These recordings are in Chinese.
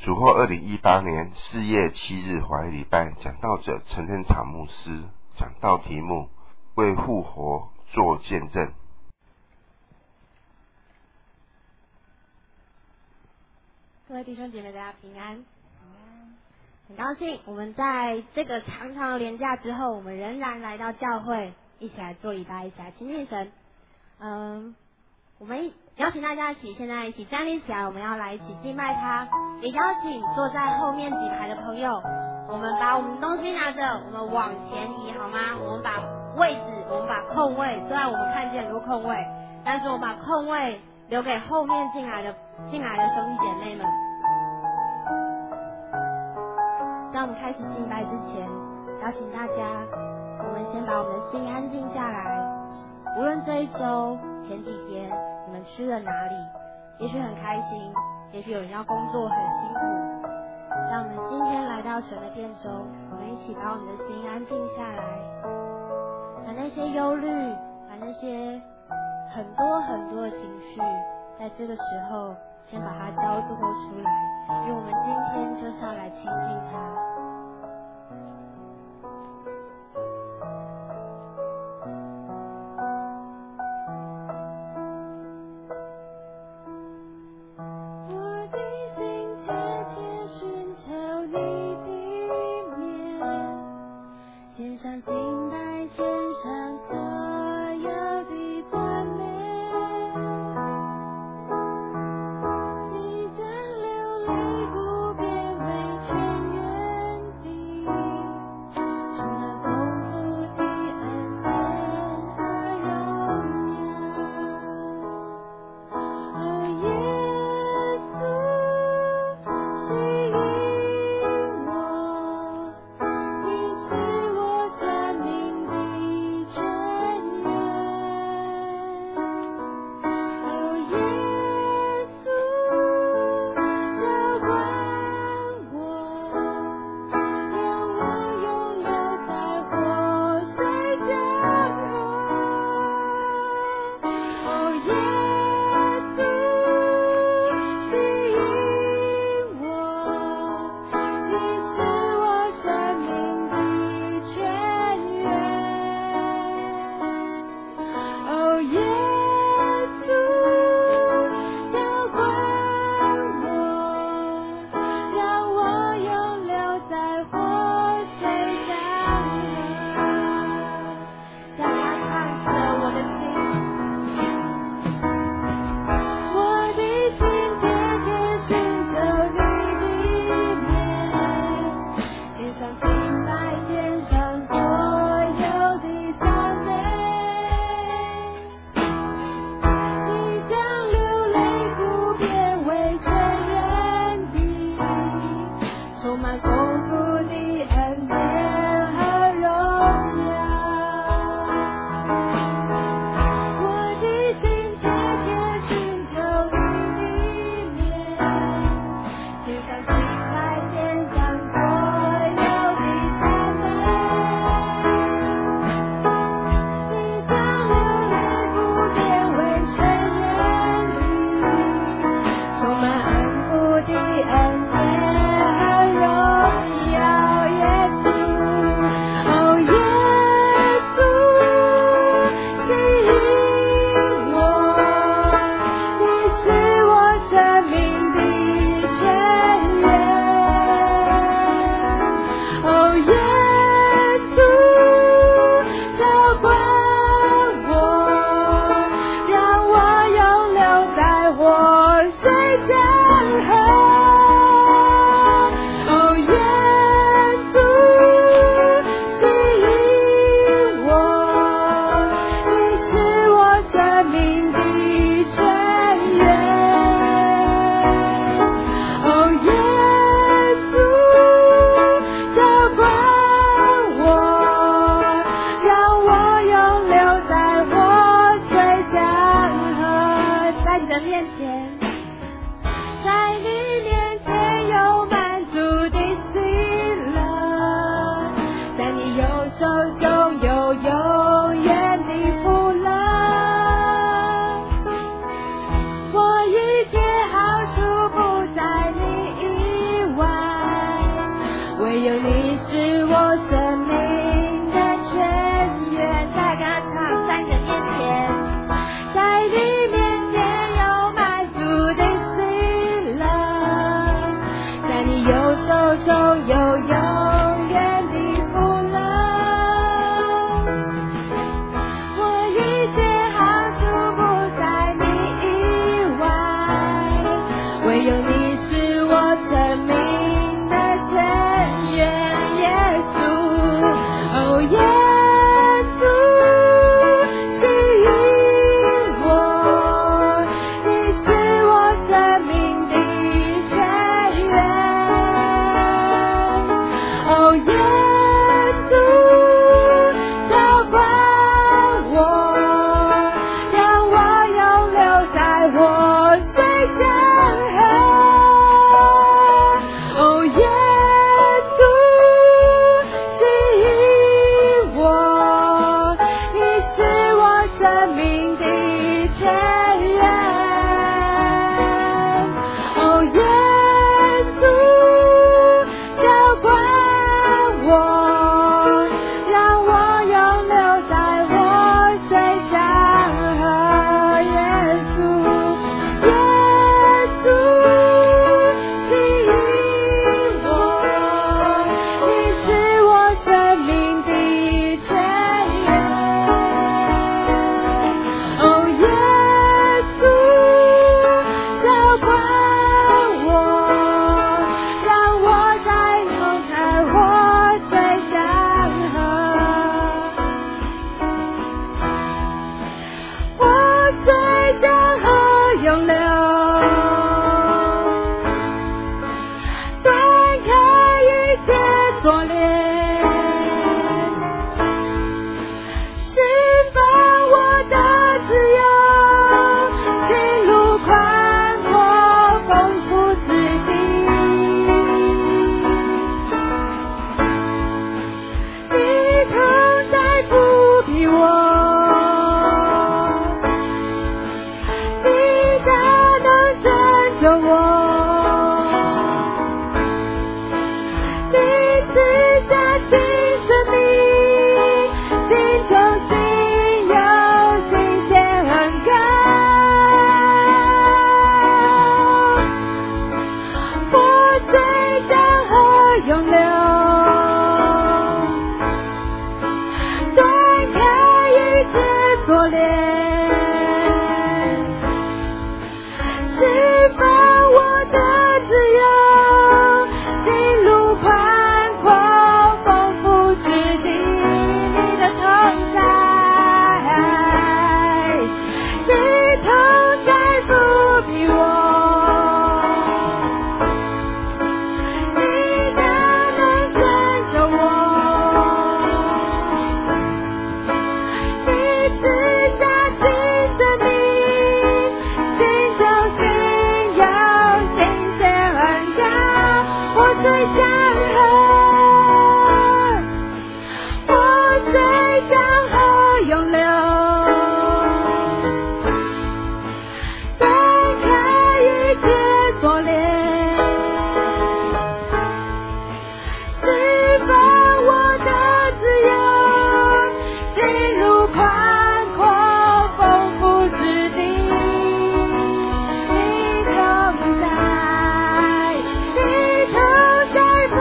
主后2018年4月7日华裔礼拜，讲道者陈天场牧师，讲道题目为复活做见证。 各位弟兄姐妹，大家平安。很高兴我们在这个长长的连假之后，我们仍然来到教会，一起来做礼拜，一起来亲近神。我们邀请大家现在一起站立起来，我们要来一起敬拜他。也邀请坐在后面几排的朋友，我们把我们的东西拿着，我们往前移好吗？我们把位置，我们把空位，虽然我们看见很多空位，但是我们把空位留给后面进来的兄弟姐妹们。在我们开始敬拜之前，邀请大家，我们先把我们的心安静下来。无论这一周前几天你们去了哪里，也许很开心，也许有人要工作很辛苦，让我们今天来到神的殿中，我们一起把我们的心安静下来，把那些忧虑，把那些很多的情绪，在这个时候先把它交托出来，因为我们今天就是要来亲近他。 你的流离不变为泉源。 唯有你是我生命的泉源。再跟他唱，在你的面前，在你面前有满足的喜乐，在你右手中有永远的福乐。我一切好处不在你以外，唯有你是我生命的泉源。耶稣，哦耶稣，吸引我，你是我生命的泉源。哦耶稣，浇灌我，让我永留在活水江河。哦耶稣，吸引我，你是我生命的泉源。哦耶稣，浇灌我，让我永留在活水江河。耶稣，耶稣，吸引我，你是我生命的泉源。哦耶稣，浇灌我，让我再永在活水江河。活水江河永流，断开一切锁链，释放我的自由，进入宽阔丰富之地。你同在扶庇我，你大能拯救我，你赐下新生命，心中心有新鲜恩膏。活水江河永流，断开一切锁链，释放我的自由，进入宽阔丰富之地。你的同在，你同在扶庇我，你大能拯救我，你赐下新生命，心中心有新鲜恩膏。活水江河，活水江河永流，断开一切锁链，释放我的自由，进入宽阔丰富之地。你同在，你同在扶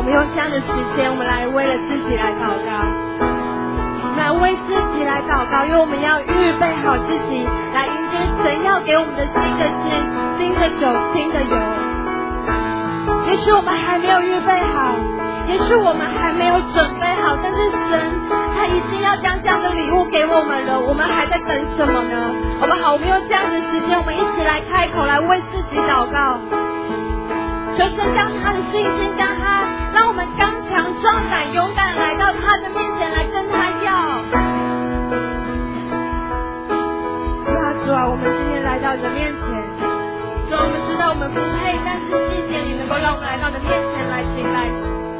们用这样的时间，我们来为了自己来祷告，来为自己来祷告，因为我们要预备好自己，来迎接神要给我们的新的事、新的酒、新的油。也许我们还没有预备好，也许我们还没有准备好，但是神他已经要将这样的礼物给我们了，我们还在等什么呢？好不好？我们用这样的时间，我们一起来开口，来为自己祷告，求神将他的信心，将他让我们刚强壮胆勇敢来到他的面前来跟他要。主啊，我们今天来到你的面前，主啊，我们知道我们不配，但是谢谢你能够让我们来到你的面前来敬拜你。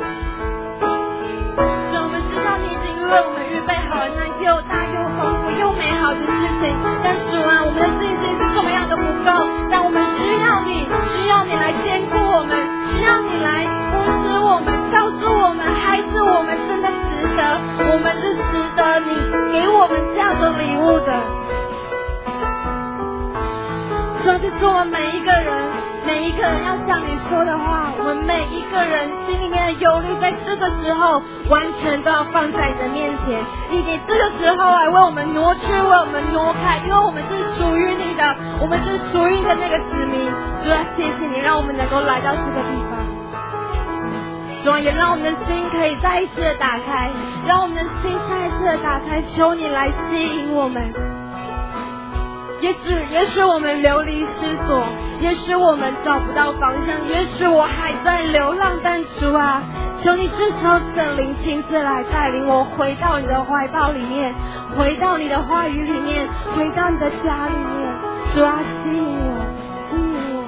主啊，我们知道你已经为我们预备好了那又大又丰富又美好的事情，但主啊，我们的信心是这么样的不够，但我们需要你来坚固我们，需要你来扶持我们，告诉我们孩子，我们真的值得，我们是值得你给我们这样的礼物的。主啊，这是我们每一个人要向你说的话，我们每一个人心里面的忧虑在这个时候完全都要放在你的面前，你给这个时候来为我们挪去，为我们挪开，因为我们是属于你的，我们是属于你的那个子民。主啊，谢谢你让我们能够来到这个地方，主啊，也让我们的心可以再一次的打开，让我们的心再一次的打开，求你来吸引我们。也许我们流离失所，也许我们找不到方向，也许我还在流浪，但主啊，求你这时候圣灵亲自来带领我回到你的怀抱里面，回到你的话语里面，回到你的家里面。主啊，吸引我，吸引我。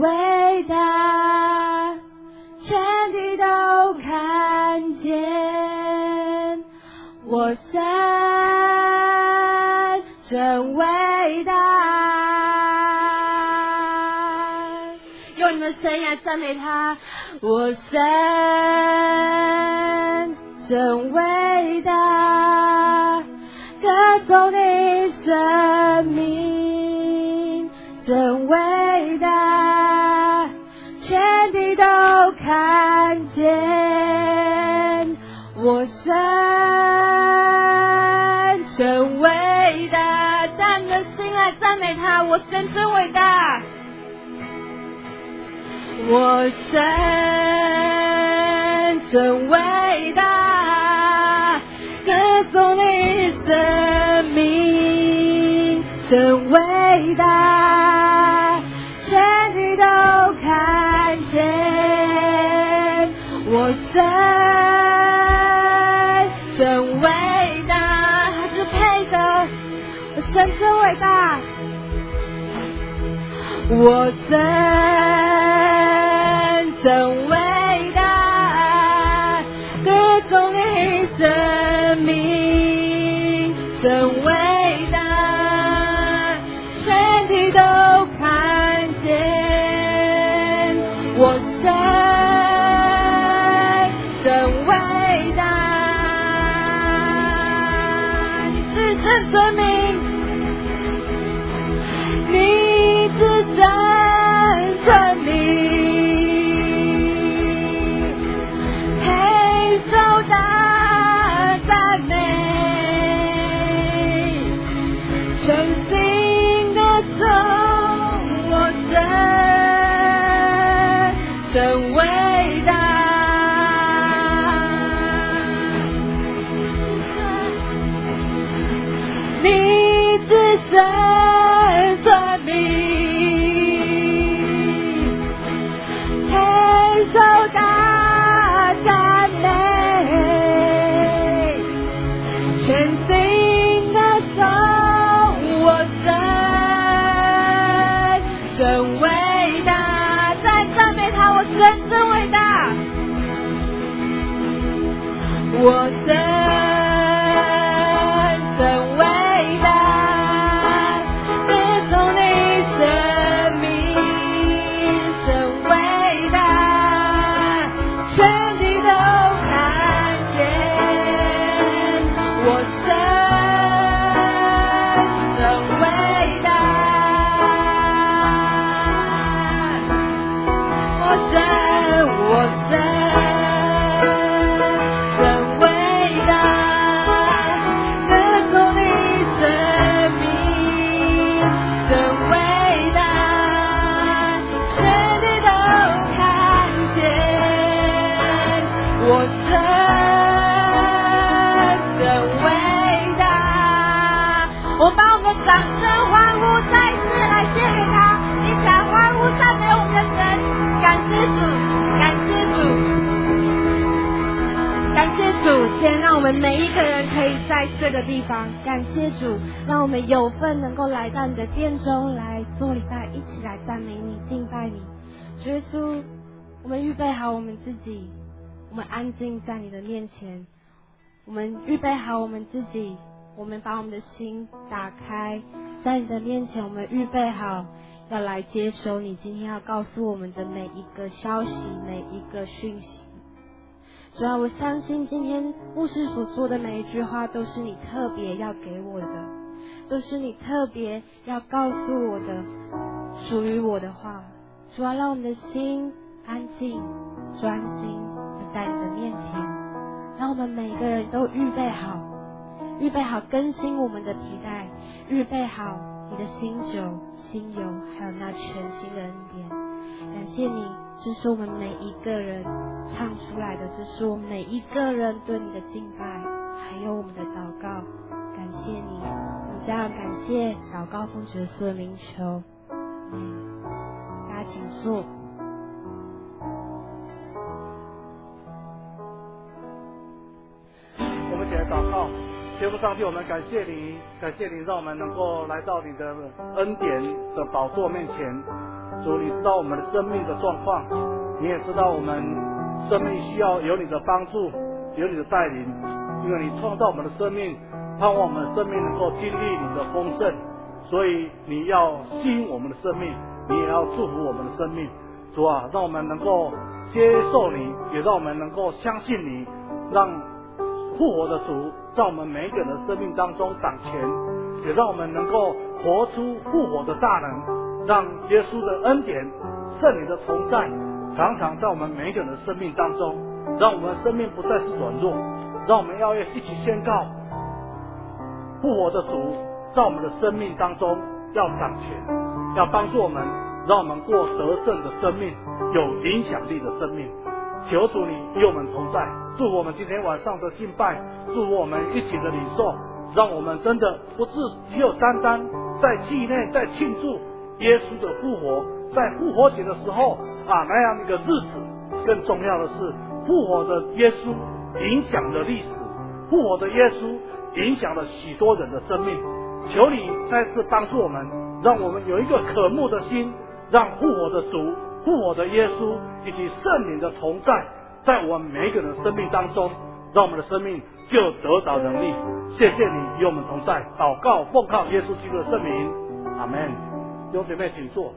全地都看见。 真伟大。用你们声音来赞美他，我神真伟大，歌颂你生命真伟大，全地都看见我神真伟大。让你的心来赞美他，我神真伟大，我神真伟大，歌颂你生命真伟大，全地都看见我神真伟大。他是配的，我神真伟大，我神真伟大，歌颂你生命真伟大，全地都看见我神真伟大。你是真尊名，你是真尊名，全心的颂我神真伟大。你是真尊名，配受大赞美，全心的颂我神真伟大。再赞美他，我神真伟大，我神真伟大，歌颂你生命真伟大，全地都看见我神真伟大，我神真伟大，歌颂你生命真伟大，全地都看见我神真伟大。我们把我们的掌声欢呼再次来献给他，一起来欢呼赞美我们的神。感谢主，感谢主，感谢主，天让我们每一个人可以在这个地方，感谢主，让我们有份能够来到你的殿中来做礼拜，一起来赞美你，敬拜你。主耶稣，我们预备好我们自己，我们安静在你的面前，我们预备好我们自己，我们把我们的心打开，在你的面前，我们预备好要来接收你今天要告诉我们的每一个消息，每一个讯息。主啊，我相信今天牧师所说的每一句话都是你特别要给我的，都是你特别要告诉我的，属于我的话。主啊，让我们的心安静专心的在你的面前，让我们每个人都预备好更新我们的皮带，预备好你的新酒、新油，还有那全新的恩典。感谢你，这是我们每一个人唱出来的，这是我们每一个人对你的敬拜，还有我们的祷告。感谢你，我们这样感谢祷告奉主耶稣的名求。大家请坐。 我们起来祷告。天父上帝，我们感谢你，感谢你让我们能够来到你的恩典的宝座面前。主，你知道我们的生命的状况，你也知道我们生命需要有你的帮助，有你的带领，因为你创造我们的生命盼望我们的生命能够经历你的丰盛。所以你要吸引我们的生命，你也要祝福我们的生命。主啊，让我们能够接受你，也让我们能够相信你，让复活的主在我们每一个人的生命当中掌权，也让我们能够活出复活的大能，让耶稣的恩典、圣灵的同在常常在我们每一个人的生命当中，让我们的生命不再是软弱，让我们要一起宣告复活的主在我们的生命当中要掌权，要帮助我们，让我们过得胜的生命，有影响力的生命。求主你与我们同在，祝福我们今天晚上的敬拜，祝福我们一起的领受，让我们真的不是只有单单在纪念、在庆祝耶稣的复活，在复活节的时候那样一个日子，更重要的是复活的耶稣影响了历史，复活的耶稣影响了许多人的生命。求你再次帮助我们，让我们有一个渴慕的心，让复活的主、复活的耶稣以及圣灵的同在，在我们每一个人的生命当中，让我们的生命就得着能力。谢谢你与我们同在，祷告奉靠耶稣基督的圣名，阿们。弟兄姐妹请坐。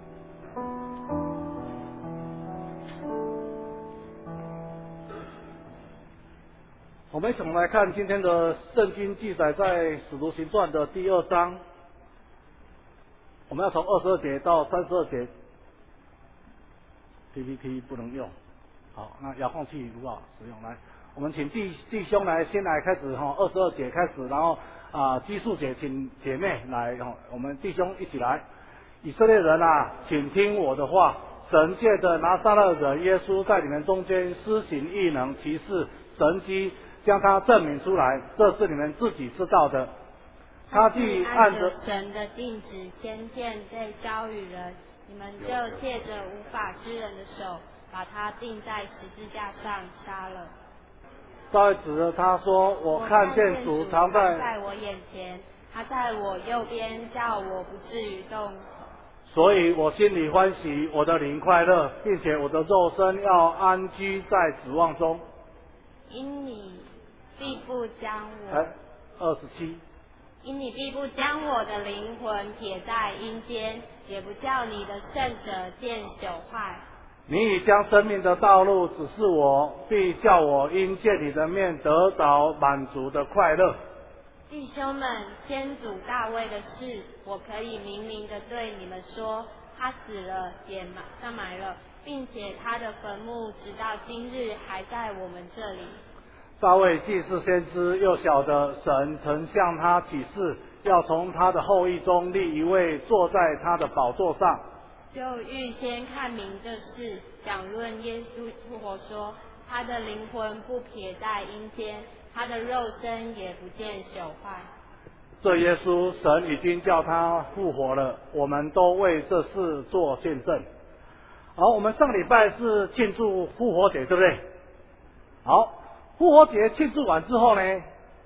我们一起来看今天的圣经记载在使徒行传的第2章，我们要从22节到32节。PPT 不能用，好，那遥控器如何使用？来，我们请弟兄先来开始22节开始，然后奇数节请姐妹来我们弟兄一起来。以色列人请听我的话，神借着拿撒勒人耶稣在你们中间施行异能、奇事、神迹，将他证明出来，这是你们自己知道的。 他既按着神的定旨先见被交与人，你们就借着无法之人的手，把他钉在十字架上杀了。 大卫指着他说：“我看见主常在我眼前，他在我右边，叫我不至于动。 所以我心里欢喜，我的灵快乐，并且我的肉身要安居在指望中。 因你必不将我 27。 因你必不将我的灵魂撇在阴间，也不叫你的圣者见朽坏。 你已将生命的道路指示我，必叫我因见你的面得着满足的快乐。 弟兄们，先祖大卫的事，我可以明明的对你们说，他死了，也上埋了，并且他的坟墓直到今日还在我们这里。 大卫既是先知，又晓得神曾向他启示，要从他的后裔中立一位坐在他的宝座上， 就预先看明这事，讲论耶稣复活说，他的灵魂不撇在阴间，他的肉身也不见朽坏。 这耶稣神已经叫他复活了，我们都为这事做见证。好，我们上礼拜是庆祝复活节，对不对？好，复活节庆祝完之后呢，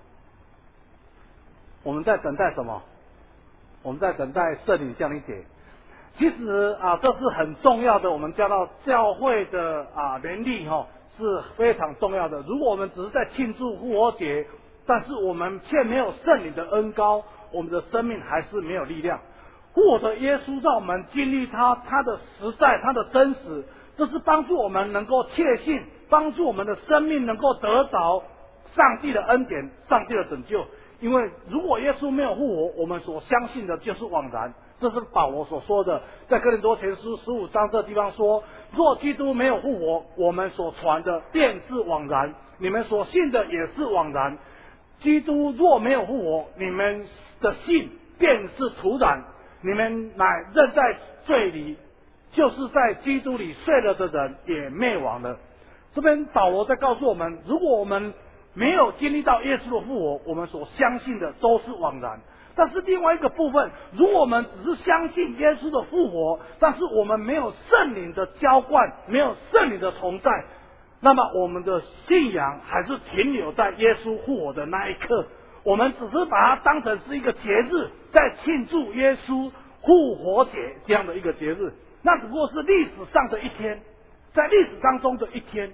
我们在等待什么？我们在等待圣灵降临节。其实这是很重要的，我们讲到教会的能力是非常重要的。如果我们只是在庆祝复活节，但是我们却没有圣灵的恩膏，我们的生命还是没有力量。复活的耶稣让我们经历他的实在，他的真实，这是帮助我们能够确信，帮助我们的生命能够得着上帝的恩典，上帝的拯救。因为如果耶稣没有复活，我们所相信的就是枉然。这是保罗所说的，在哥林多前书15章这地方说，若基督没有复活，我们所传的便是枉然，你们所信的也是枉然。基督若没有复活，你们的信便是徒然，你们乃仍在罪里，就是在基督里睡了的人也灭亡了。这边保罗在告诉我们，如果我们没有经历到耶稣的复活，我们所相信的都是枉然。但是另外一个部分，如果我们只是相信耶稣的复活，但是我们没有圣灵的浇灌，没有圣灵的同在，那么我们的信仰还是停留在耶稣复活的那一刻，我们只是把它当成是一个节日，在庆祝耶稣复活节这样的一个节日，那只不过是历史上的一天，在历史当中的一天。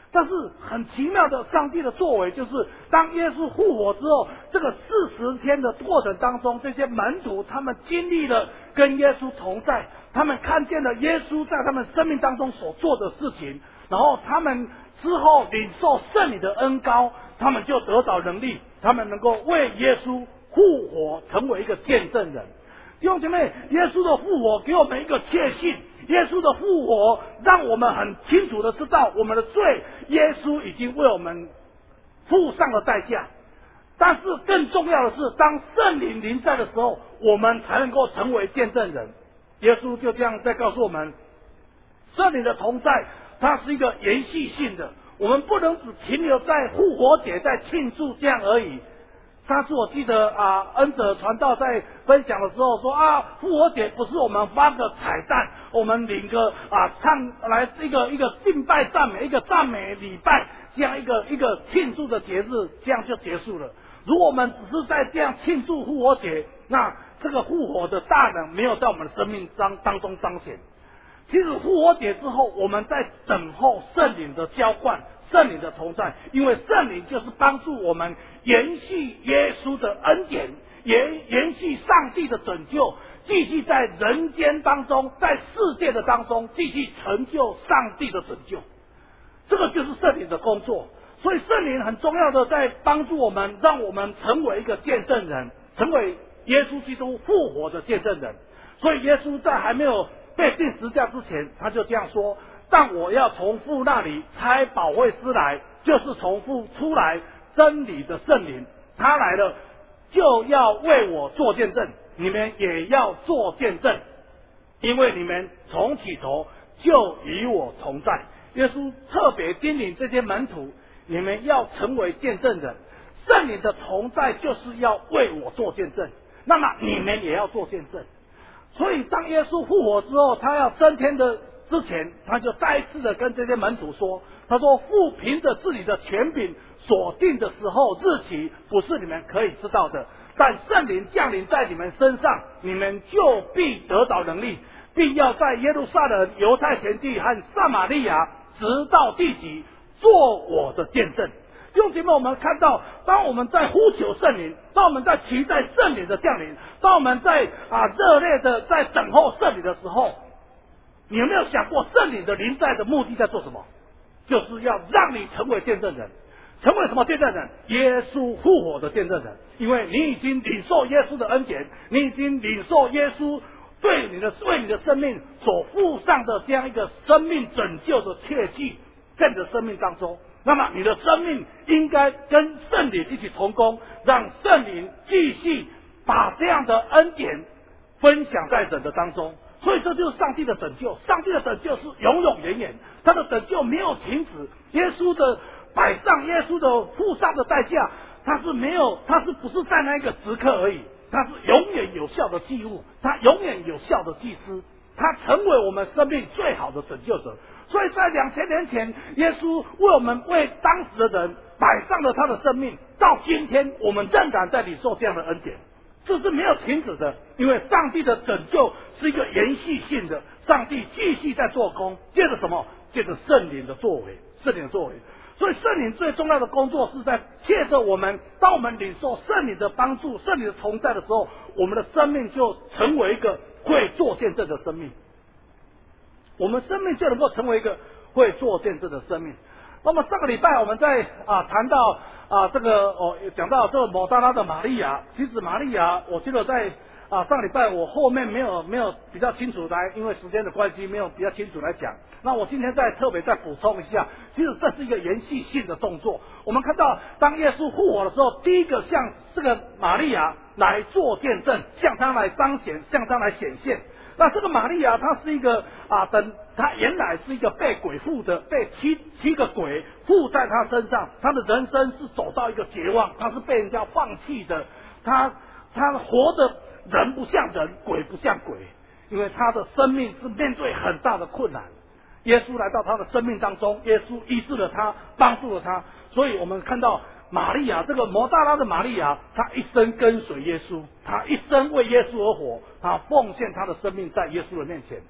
但是很奇妙的，上帝的作为就是，当耶稣复活之后，这个40天的过程当中，这些门徒他们经历了跟耶稣同在，他们看见了耶稣在他们生命当中所做的事情，然后他们之后领受圣灵的恩膏，他们就得到能力，他们能够为耶稣复活成为一个见证人。弟兄姐妹，耶稣的复活给我们一个确信，耶稣的复活让我们很清楚的知道我们的罪，耶稣已经为我们付上了代价。但是更重要的是，当圣灵临在的时候，我们才能够成为见证人。耶稣就这样在告诉我们，圣灵的同在它是一个延续性的，我们不能只停留在复活节在庆祝这样而已。上次我记得恩者传道在分享的时候说复活节不是我们发个彩蛋，我们领个唱来一个敬拜赞美，一个赞美礼拜，这样一个庆祝的节日，这样就结束了。如果我们只是在这样庆祝复活节，那这个复活的大能没有在我们的生命当中彰显。其实复活节之后，我们在等候圣灵的浇灌，圣灵的同在，因为圣灵就是帮助我们延续耶稣的恩典，延续上帝的拯救，继续在人间当中，在世界的当中继续成就上帝的拯救。这个就是圣灵的工作。所以圣灵很重要的在帮助我们，让我们成为一个见证人，成为耶稣基督复活的见证人。所以耶稣在还没有被钉十字架之前，他就这样说，但我要从父那里差保惠师来，就是从父出来真理的圣灵，他来了就要为我做见证，你们也要做见证，因为你们从起头就与我同在。耶稣特别叮咛这些门徒，你们要成为见证人，圣灵的同在就是要为我做见证，那么你们也要做见证。所以当耶稣复活之后，他要升天的之前，他就再一次的跟这些门徒说，他说父凭着自己的权柄所定的时候日期，不是你们可以知道的，但圣灵降临在你们身上，你们就必得到能力，并要在耶路撒冷、犹太全地和撒玛利亚直到地极做我的见证。弟兄姐妹，我们看到，当我们在呼求圣灵，当我们在期待圣灵的降临，当我们在热烈的在等候圣灵的时候，你有没有想过圣灵的临在的目的在做什么？就是要让你成为见证人。成为什么见证人？耶稣复活的见证人。因为你已经领受耶稣的恩典，你已经领受耶稣为你的生命所付上的这样一个生命拯救的切据，在你的生命当中，那么你的生命应该跟圣灵一起同工，让圣灵继续把这样的恩典分享在人的当中。所以这就是上帝的拯救，上帝的拯救是永永远远，他的拯救没有停止。耶稣的摆上，耶稣的付上的代价，他是不是在那一个时刻而已，他是永远有效的祭物，他永远有效的祭司，他成为我们生命最好的拯救者。所以在2000年前，耶稣为当时的人摆上了他的生命，到今天我们仍然在领受这样的恩典，这是没有停止的。因为上帝的拯救是一个延续性的，上帝继续在做工，借着什么？借着圣灵的作为，圣灵的作为。所以圣灵最重要的工作是在借着我们，当我们领受圣灵的帮助、圣灵的同在的时候，我们的生命就成为一个会做见证的生命，我们生命就能够成为一个会做见证的生命。那么上个礼拜我们在谈到讲到这个抹大拉的玛利亚，其实玛利亚，我记得在上个礼拜我后面没有比较清楚来，因为时间的关系没有比较清楚来讲。那我今天特别补充一下，其实这是一个延续性的动作。我们看到当耶稣复活的时候，第一个向这个玛利亚来做见证，向他来彰显，向他来显现。那这个玛利亚她是一个她原来是一个被鬼附的，被七个鬼附在她身上，她的人生是走到一个绝望，她是被人家放弃的，她活的人不像人，鬼不像鬼，因为她的生命是面对很大的困难。耶稣来到她的生命当中，耶稣医治了她，帮助了她。所以我们看到玛利亚，这个摩大拉的玛利亚，她一生跟随耶稣，她一生为耶稣而活，她奉献她的生命在耶稣的面前。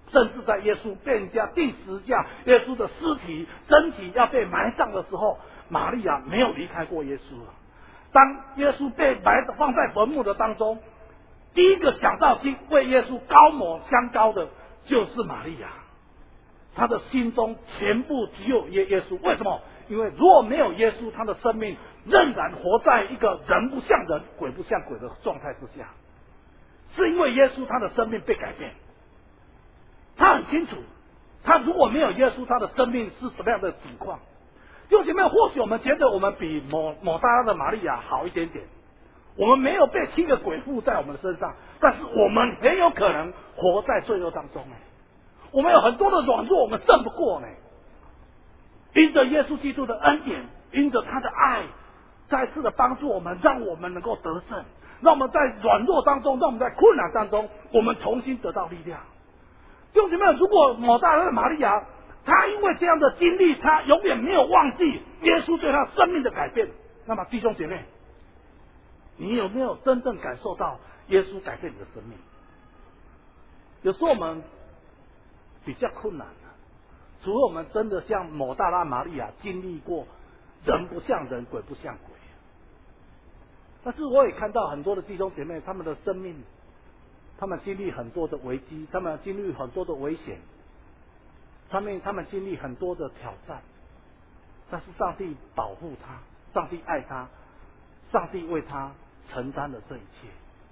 甚至在耶稣被人家钉十字架，耶稣的身体要被埋葬的时候，玛利亚没有离开过耶稣。当耶稣被放在坟墓的当中，第一个想到去为耶稣高抹香膏的就是玛利亚，他的心中全部只有耶稣。为什么？因为如果没有耶稣，他的生命仍然活在一个人不像人鬼不像鬼的状态之下。是因为耶稣他的生命被改变，他很清楚，他如果没有耶稣，他的生命是什么样的情况。弟兄姐妹，或许我们觉得我们比抹大拉的玛利亚好一点点，我们没有被7个鬼附在我们的身上，但是我们很有可能活在罪恶当中。我们有很多的软弱，我们胜不过呢。因着耶稣基督的恩典，因着他的爱，再次的帮助我们，让我们能够得胜，让我们在软弱当中，让我们在困难当中，我们重新得到力量。弟兄姐妹，如果抹大拉的玛利亚，他因为这样的经历，他永远没有忘记耶稣对他生命的改变，那么弟兄姐妹，你有没有真正感受到耶稣改变你的生命？有时候我们比较困难，除了我们真的像抹大拉玛利亚经历过人不像人鬼不像鬼，但是我也看到很多的弟兄姐妹，他们的生命，他们经历很多的危机，他们经历很多的危险，他们经历很多的挑战，但是上帝保护他，上帝爱他，上帝为他承担了这一切。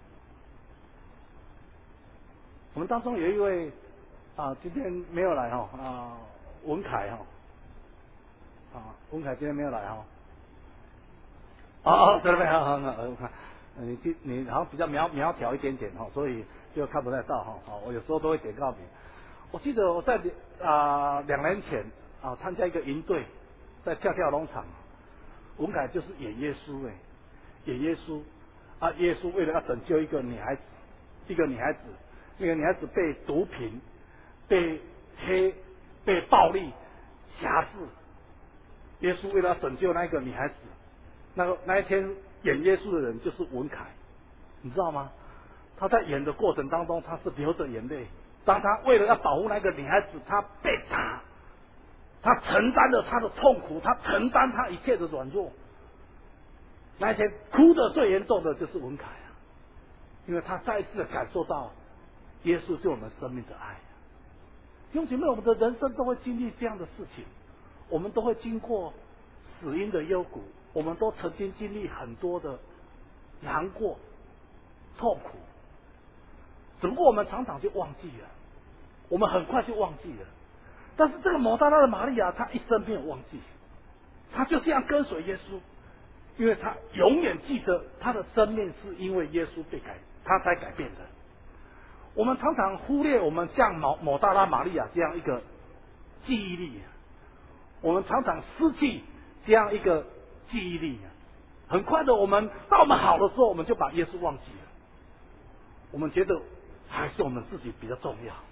我们当中有一位今天没有来文凯文凯今天没有来在那边我看你好像比较苗条一点点所以就看不太到我有时候都会点告别。我记得我在2年前参加一个营队，在跳跳农场，文凯就是演耶稣演耶稣耶稣为了要拯救一个女孩子，那个女孩子被毒品、被暴力辖制，耶稣为了要拯救那个女孩子，那一天演耶稣的人就是文凯，你知道吗？他在演的过程当中，他是流着眼泪。当他为了要保护那个女孩子，他被打，他承担了他的痛苦，他承担他一切的软弱。那一天哭得最严重的就是文凯因为他再一次的感受到耶稣对我们生命的爱。弟兄姐妹，我们的人生都会经历这样的事情，我们都会经过死荫的幽谷，我们都曾经经历很多的难过、痛苦，只不过我们常常就忘记了，我们很快就忘记了。但是这个抹大拉的玛利亚，她一生没有忘记，她就这样跟随耶稣，因为她永远记得她的生命是因为耶稣她才改变的。我们常常忽略我们像抹大拉玛利亚这样一个记忆力，我们常常失去这样一个记忆力。很快的，当我们好的时候，我们就把耶稣忘记了，我们觉得还是我们自己比较重要。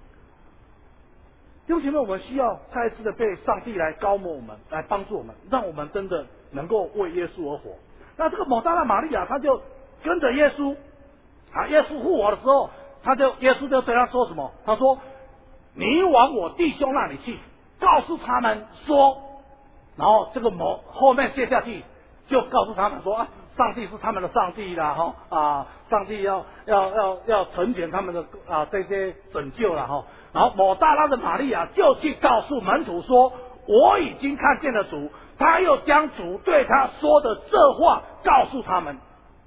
弟兄姐妹，我们需要再一次的被上帝来高抹我们，来帮助我们，让我们真的能够为耶稣而活。那这个抹大拉玛利亚，他就跟着耶稣耶稣复活的时候，耶稣就对他说什么？他说：“你往我弟兄那里去，告诉他们说。”然后这个后面接下去就告诉他们说上帝是他们的上帝啦上帝要成全他们的这些拯救啦然后抹大拉的玛利亚就去告诉门徒说：“我已经看见了主。”他又将主对他说的这话告诉他们。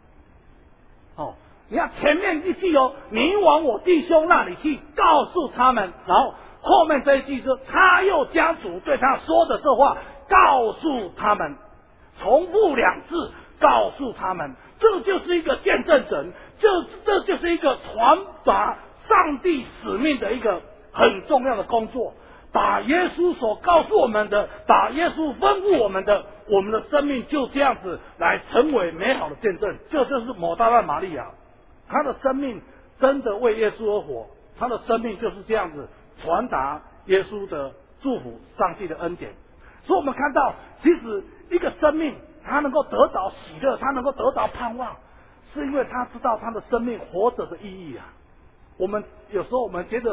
你看前面一句你往我弟兄那里去，告诉他们，然后后面这一句是他又将主对他说的这话告诉他们，重复2次告诉他们，这就是一个见证人，这就是一个传达上帝使命的一个很重要的工作，把耶稣所告诉我们的，把耶稣吩咐我们的，我们的生命就这样子来成为美好的见证。这就是抹大拉玛利亚，他的生命真的为耶稣而活，他的生命就是这样子传达耶稣的祝福，上帝的恩典。所以我们看到，其实一个生命他能够得到喜乐，他能够得到盼望，是因为他知道他的生命活着的意义我们有时候我们觉得说，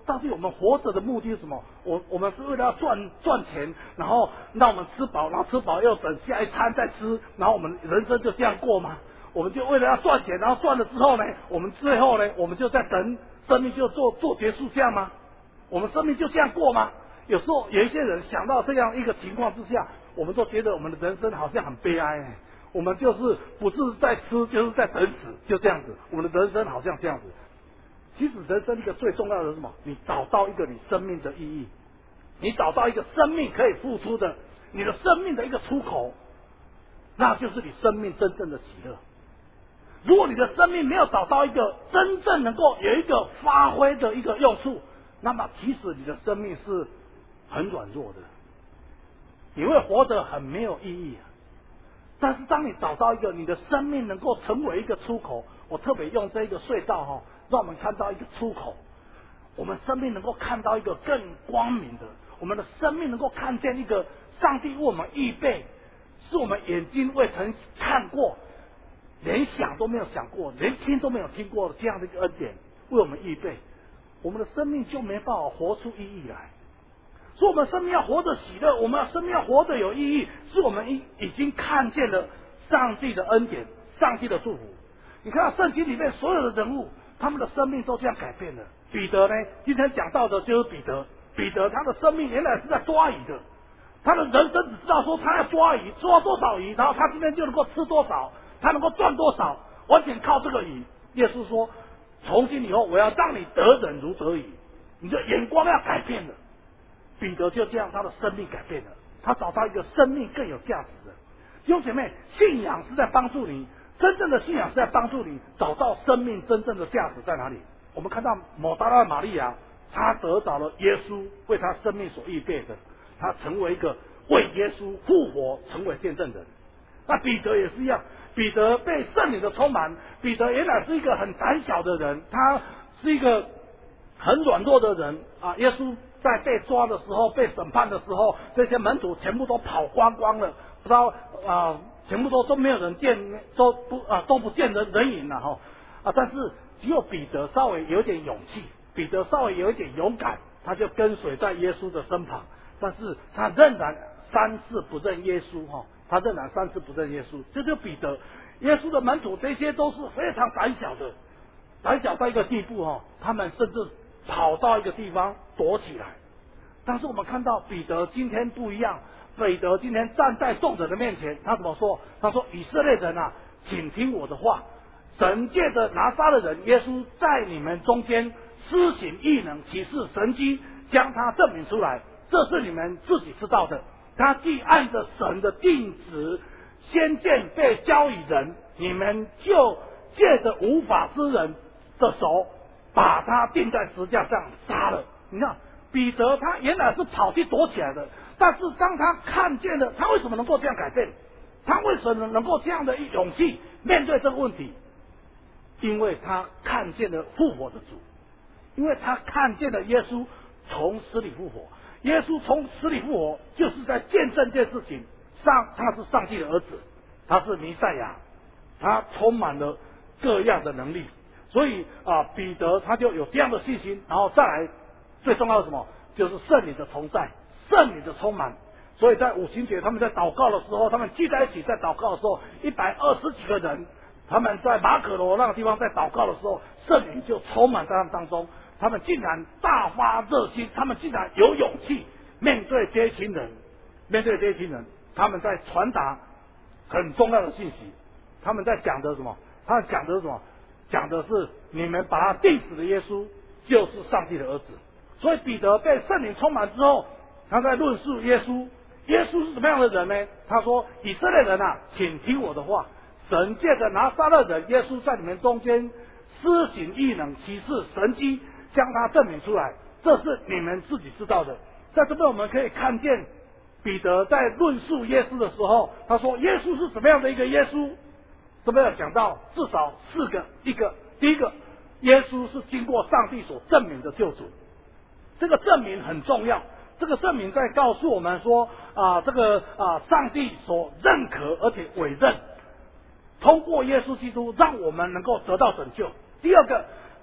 到底我们活着的目的是什么？我们是为了要赚钱，然后让我们吃饱，然后吃饱又等下一餐再吃，然后我们人生就这样过吗？我们就为了要赚钱，然后赚了之后呢，我们最后呢，我们就在等生命就做结束这样吗？我们生命就这样过吗？有时候有一些人想到这样一个情况之下，我们都觉得我们的人生好像很悲哀。我们就是不是在吃，就是在等死，就这样子。我们的人生好像这样子。其实人生一个最重要的是什么？你找到一个你生命的意义，你找到一个生命可以付出的，你的生命的一个出口，那就是你生命真正的喜乐。如果你的生命没有找到一个真正能够有一个发挥的一个用处，那么其实你的生命是很软弱的，你会活得很没有意义。但是当你找到一个你的生命能够成为一个出口，我特别用这一个隧道让我们看到一个出口，我们生命能够看到一个更光明的，我们的生命能够看见一个上帝为我们预备，是我们眼睛未曾看过，连想都没有想过，连听都没有听过的这样的一个恩典为我们预备，我们的生命就没办法活出意义来。所以我们生命要活得喜乐，我们生命要活得有意义，是我们已经看见了上帝的恩典，上帝的祝福。你看到圣经里面所有的人物，他们的生命都这样改变了。彼得呢，今天讲到的就是彼得。彼得他的生命原来是在抓鱼的，他的人生只知道说他要抓鱼，抓多少鱼，然后他今天就能够吃多少，他能够赚多少，完全靠这个鱼。耶稣说，从今以后我要让你得人如得鱼，你的眼光要改变了。彼得就这样，他的生命改变了，他找到一个生命更有价值的。弟兄姐妹，信仰是在帮助你，真正的信仰是在帮助你找到生命真正的价值在哪里。我们看到抹大拉玛利亚，她得到了耶稣为她生命所预备的，她成为一个为耶稣复活成为见证人。那彼得也是一样，彼得被圣灵的充满，彼得原来是一个很胆小的人，他是一个很软弱的人啊。耶稣在被抓的时候，被审判的时候，这些门徒全部都跑光光了，不知道全部都没有人见，都不见人影了但是只有彼得稍微有点勇气，彼得稍微有一点勇敢，他就跟随在耶稣的身旁，但是他仍然3次不认耶稣他仍然3次不认耶稣。这就彼得，耶稣的门徒这些都是非常胆小的，胆小到一个地步他们甚至跑到一个地方躲起来。但是我们看到彼得今天不一样，彼得今天站在众人的面前，他怎么说？他说：以色列人啊，请听我的话，神借着拿撒勒人耶稣在你们中间施行异能奇事神迹，将他证明出来，这是你们自己知道的。他既按着神的定旨先见被交与人，你们就借着无法之人的手把他钉在十字架上杀了。你看彼得他原来是跑去躲起来的，但是当他看见了，他为什么能够这样改变？他为什么能够这样的勇气面对这个问题？因为他看见了复活的主，因为他看见了耶稣从死里复活。耶稣从死里复活，就是在见证这件事情上，他是上帝的儿子，他是弥赛亚，他充满了各样的能力。所以彼得他就有这样的信心，然后再来最重要的什么？就是圣灵的同在，圣灵的充满。所以在五旬节他们在祷告的时候，他们聚在一起在祷告的时候，120几个人，他们在马可罗那个地方在祷告的时候，圣灵就充满在他们当中，他们竟然大发热心，他们竟然有勇气面对这群人，他们在传达很重要的信息。他们在讲的什么？他们讲的是什么？讲的是你们把他钉死的耶稣就是上帝的儿子。所以彼得被圣灵充满之后，他在论述耶稣是什么样的人呢？他说：以色列人啊，请听我的话，神借着拿撒勒人耶稣在你们中间施行异能奇事神迹，将他证明出来，这是你们自己知道的。在这边我们可以看见彼得在论述耶稣的时候，他说耶稣是什么样的一个耶稣？这边要讲到至少4个，第一个，耶稣是经过上帝所证明的救主，这个证明很重要。这个证明在告诉我们说上帝所认可而且委任，通过耶稣基督让我们能够得到拯救。第二个，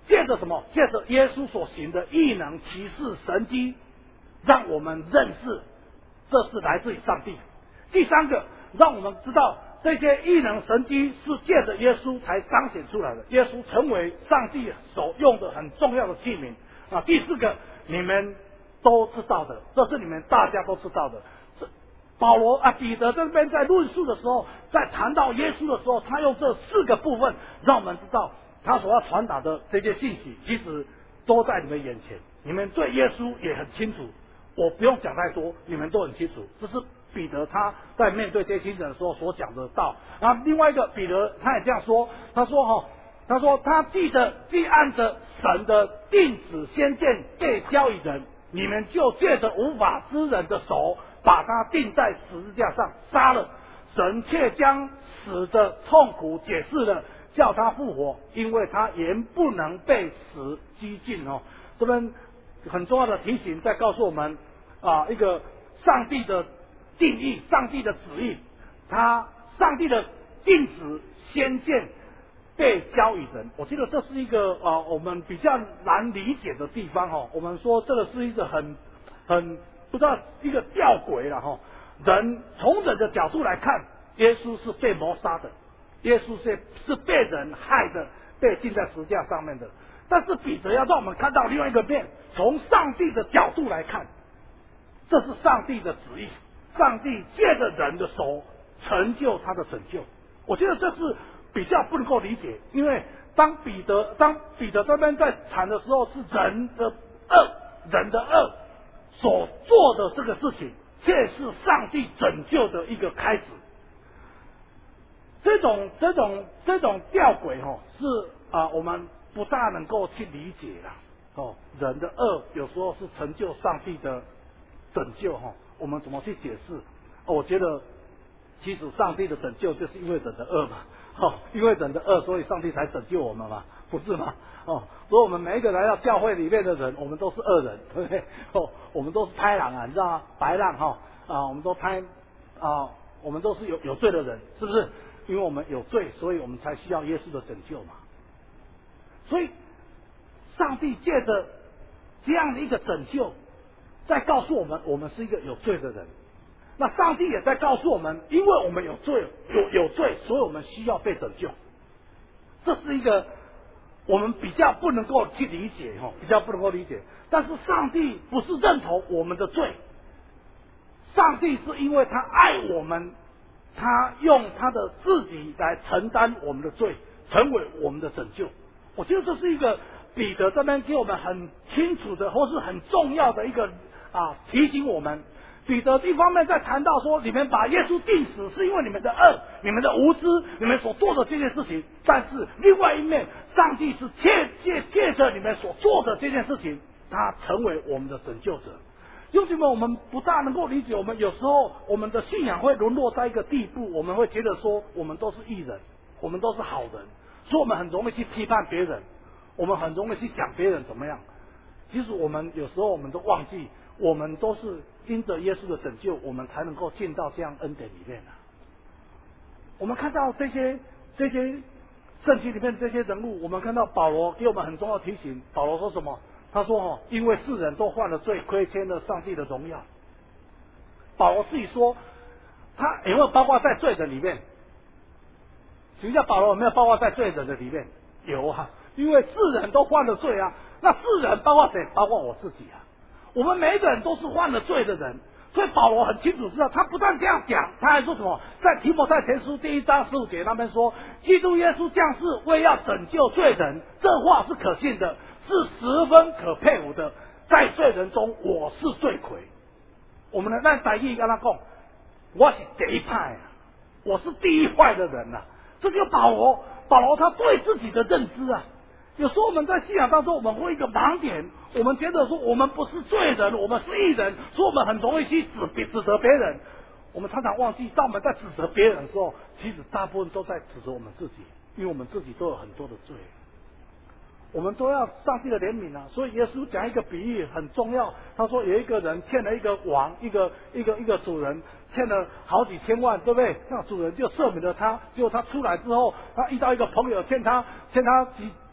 借着什么？借着耶稣所行的异能、奇事、神迹，让我们认识这是来自于上帝。第三个，让我们知道这些异能神迹是借着耶稣才彰显出来的，耶稣成为上帝所用的很重要的器皿啊。第四个，你们都知道的，这是你们大家都知道的。保罗啊，彼得这边在论述的时候，在谈到耶稣的时候，他用这4个部分让我们知道他所要传达的这些信息，其实都在你们眼前，你们对耶稣也很清楚，我不用讲太多，你们都很清楚。这是彼得他在面对这些人的时候所讲的道。然后另外一个彼得他也这样说，他说他既按着神的定旨先见被交与人，你们就借着无法之人的手把他钉在十字架上杀了，神却将死的痛苦解释了，叫他复活，因为他原不能被死击尽哦。这边很重要的提醒，在告诉我们一个上帝的定义，上帝的旨意，上帝的定旨先见被交与人。我觉得这是一个我们比较难理解的地方哦。我们说这个是一个很不知道一个吊诡了哈。从人的角度来看，耶稣是被谋杀的，耶稣是被人害的，被钉在十字架上面的。但是彼得要让我们看到另外一个面，从上帝的角度来看，这是上帝的旨意，上帝借着人的手成就他的拯救。我觉得这是比较不能够理解，因为当彼得这边在谈的时候，是人的恶所做的这个事情，却是上帝拯救的一个开始。这种吊诡是我们不大能够去理解啦。人的恶有时候是成就上帝的拯救我们怎么去解释？我觉得其实上帝的拯救就是因为人的恶嘛。因为人的恶，所以上帝才拯救我们嘛，不是吗？所以我们每一个来到教会里面的人，我们都是恶人，对不对？我们都是豺狼啊，你知道吗？白狼我们都我们都是有罪的人，是不是？因为我们有罪，所以我们才需要耶稣的拯救嘛。所以，上帝借着这样的一个拯救，在告诉我们，我们是一个有罪的人。那上帝也在告诉我们，因为我们有罪，所以我们需要被拯救。这是一个我们比较不能够去理解比较不能够理解。但是上帝不是认同我们的罪，上帝是因为他爱我们，他用他的自己来承担我们的罪，成为我们的拯救。我觉得这是一个彼得这边给我们很清楚的，或是很重要的一个提醒我们。彼得一方面在谈到说，你们把耶稣钉死是因为你们的恶、你们的无知、你们所做的这件事情。但是另外一面，上帝是借着你们所做的这件事情，他成为我们的拯救者。兄弟们，我们不大能够理解，我们有时候我们的信仰会沦落在一个地步，我们会觉得说我们都是义人，我们都是好人，所以我们很容易去批判别人，我们很容易去讲别人怎么样。其实我们有时候我们都忘记，我们都是因着耶稣的拯救，我们才能够进到这样恩典里面我们看到这些圣经里面这些人物，我们看到保罗给我们很重要的提醒。保罗说什么？他说因为世人都犯了罪，亏欠了上帝的荣耀。保罗自己说，他有没有包括在罪人里面？请问一下，保罗有没有包括在罪人的里面？有啊，因为世人都犯了罪啊。那世人包括谁？包括我自己啊。我们每一个人都是犯了罪的人，所以保罗很清楚知道，他不但这样讲，他还说什么？在提摩太前书第1章15节那边说，基督耶稣降世为要拯救罪人，这话是可信的，是十分可佩服的。在罪人中，我是罪魁。我们的那台语跟他讲，我是第一派我是第一坏的人这就保罗他对自己的认知有时候我们在信仰当中，我们会一个盲点，我们觉得说我们不是罪人，我们是义人，所以我们很容易去指责别人。我们常常忘记，当我们在指责别人的时候，其实大部分都在指责我们自己，因为我们自己都有很多的罪。我们都要上帝的怜悯所以耶稣讲一个比喻很重要。他说有一个人欠了一个王，一个主人欠了好几千万，对不对？那主人就赦免了他。结果他出来之后，他遇到一个朋友欠他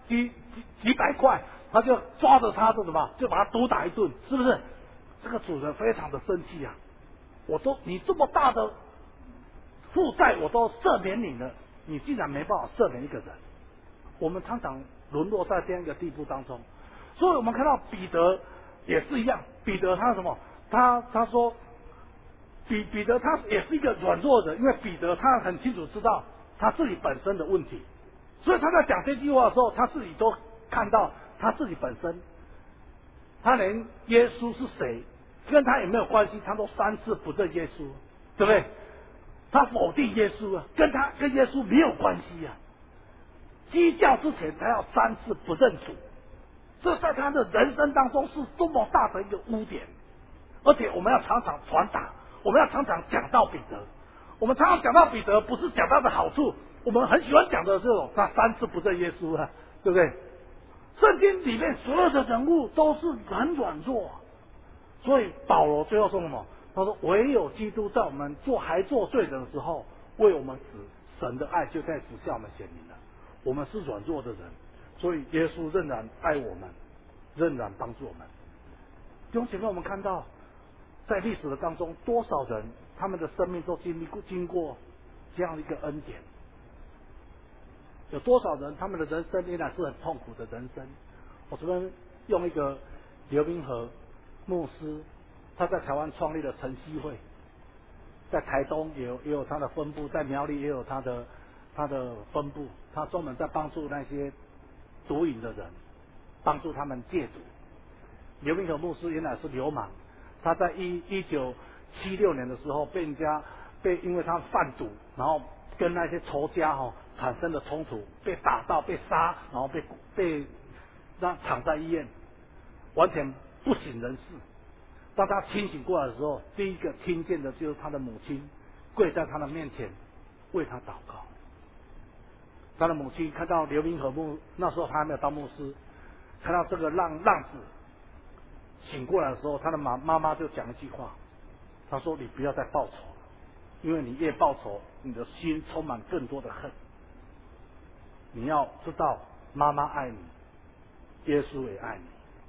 几百块，他就抓着他的什么，就把他毒打一顿，是不是？这个主人非常的生气啊！你这么大的负债我都赦免你了，你竟然没办法赦免一个人。我们常常沦落在这样一个地步当中，所以我们看到彼得也是一样。彼得他什么？他说彼得他也是一个软弱的人，因为彼得他很清楚知道他自己本身的问题，所以他在讲这句话的时候，他自己都看到他自己本身，他连耶稣是谁跟他也没有关系，他都3次不认耶稣，对不对？他否定耶稣啊，跟耶稣没有关系啊。基教之前他要3次不认主，这在他的人生当中是多么大的一个污点。而且我们要常常传达，我们要常常讲到彼得。我们常常讲到彼得，不是讲他的好处，我们很喜欢讲的这种他3次不认耶稣啊，对不对？圣经里面所有的人物都是很软弱，所以保罗最后说什么？他说唯有基督在我们还做罪人的时候为我们死，神的爱就在此向我们显明了。我们是软弱的人，所以耶稣仍然爱我们，仍然帮助我们。弟兄姐妹，我们看到在历史的当中，多少人他们的生命都经过这样的一个恩典，有多少人他们的人生依然是很痛苦的人生。我这边用一个刘明和牧师，他在台湾创立了晨曦会，在台东也有他的分部，在苗栗也有他的分部，他专门在帮助那些毒瘾的人，帮助他们戒毒。刘明和牧师原来是流氓，他在1976年的时候因为他贩毒，然后跟那些仇家产生了冲突，被打到被杀，然后被让躺在医院，完全不省人事。当他清醒过来的时候，第一个听见的就是他的母亲跪在他的面前为他祷告。他的母亲看到刘明和那时候他还没有当牧师，看到这个浪子醒过来的时候，他的妈妈就讲一句话，他说：“你不要再报仇了，因为你越报仇，你的心充满更多的恨。你要知道，妈妈爱你，耶稣也爱你。”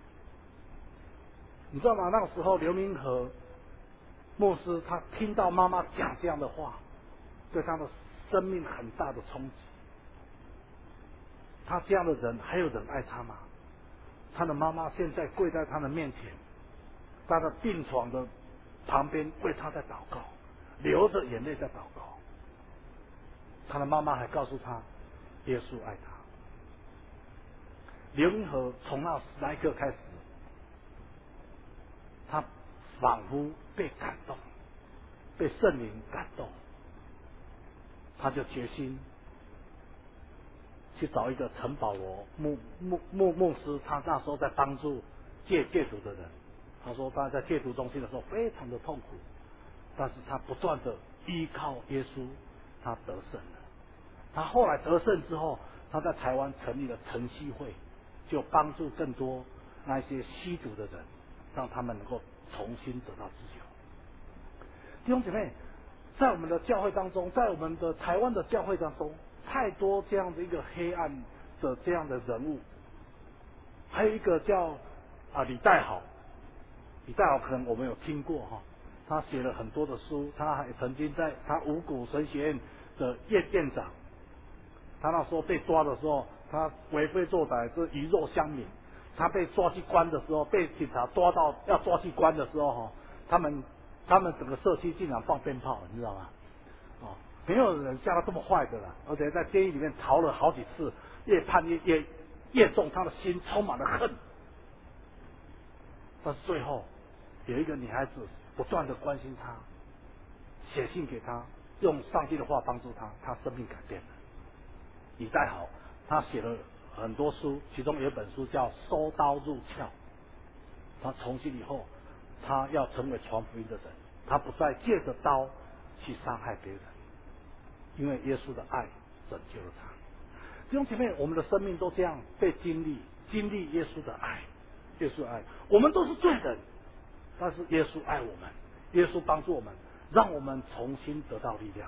你知道吗？那个时候，刘明和牧师他听到妈妈讲这样的话，对他的生命很大的冲击。他这样的人还有人爱他吗？他的妈妈现在跪在他的面前，他的病床的旁边为他在祷告，流着眼泪在祷告。他的妈妈还告诉他，耶稣爱他。刘明和从那一刻开始，他仿佛被感动，被圣灵感动，他就决心去找一个陈保罗牧师，他那时候在帮助戒毒的人。他说他在戒毒中心的时候非常的痛苦，但是他不断的依靠耶稣，他得胜了。他后来得胜之后，他在台湾成立了晨曦会，就帮助更多那些吸毒的人，让他们能够重新得到自由。弟兄姐妹，在我们的教会当中，在我们的台湾的教会当中，太多这样的一个黑暗的这样的人物。还有一个叫李代豪，李代豪可能我们有听过他写了很多的书，他还曾经在他五谷神学院的院长，他那时候被抓的时候，他为非作歹，这鱼肉乡民。他被抓去关的时候，被警察要抓去关的时候他们整个社区竟然放鞭炮，你知道吗？没有人像他这么坏的了，而且在监狱里面逃了好几次，越判越重，他的心充满了恨。但是最后有一个女孩子不断的关心他，写信给他，用上帝的话帮助他，他生命改变了。李代豪他写了很多书，其中有一本书叫《收刀入鞘》。他从今以后，他要成为传福音的人，他不再借着刀去伤害别人，因为耶稣的爱拯救了他。弟兄姐妹，我们的生命都这样被经历耶稣的爱，耶稣的爱，我们都是罪人，但是耶稣爱我们，耶稣帮助我们，让我们重新得到力量。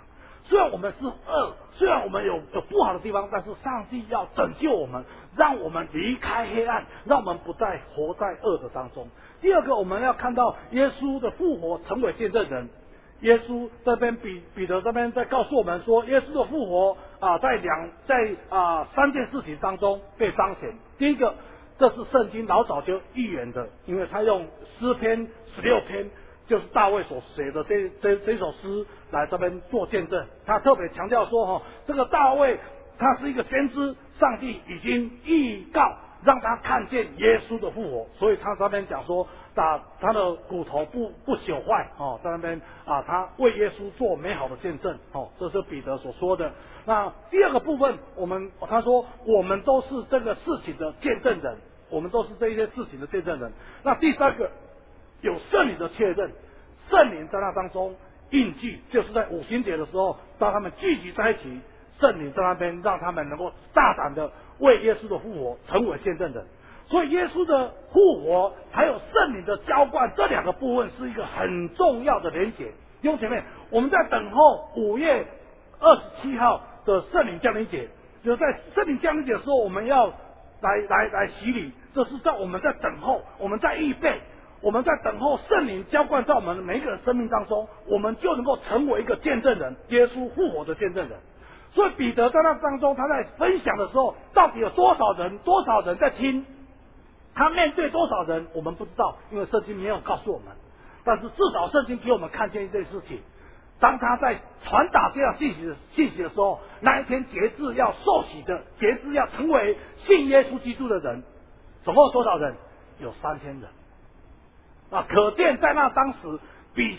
虽然我们是恶，虽然我们有不好的地方，但是上帝要拯救我们，让我们离开黑暗，让我们不再活在恶的当中。第二个，我们要看到耶稣的复活成为见证人。耶稣这边彼得这边在告诉我们说，耶稣的复活在三件事情当中被彰显。第一个，这是圣经老早就预言的，因为他用诗篇16篇，就是大卫所写的这首诗来这边做见证。他特别强调说，这个大卫他是一个先知，上帝已经预告让他看见耶稣的复活，所以他这边讲说，他的骨头不朽坏在那边他为耶稣做美好的见证这是彼得所说的。那第二个部分，他说我们都是这个事情的见证人，我们都是这一些事情的见证人。那第三个，有圣灵的确认，圣灵在那当中印记，就是在五旬节的时候，当他们聚集在一起，圣灵在那边让他们能够大胆的为耶稣的复活成为见证人。所以耶稣的复活还有圣灵的浇灌，这两个部分是一个很重要的连结。弟兄姐妹，我们在等候5月27号的圣灵降临节，就是在圣灵降临节的时候，我们要来洗礼，这是在我们在等候，我们在预备，我们在等候圣灵浇灌在我们每一个人生命当中，我们就能够成为一个见证人，耶稣复活的见证人。所以彼得在那当中，他在分享的时候，到底有多少人在听？他面对多少人，我们不知道，因为圣经没有告诉我们。但是至少圣经给我们看见一件事情：当他在传达这样信息的时候，那一天节制要受洗的，节制要成为信耶稣基督的人，总共有多少人？有3000人。可见在那当时比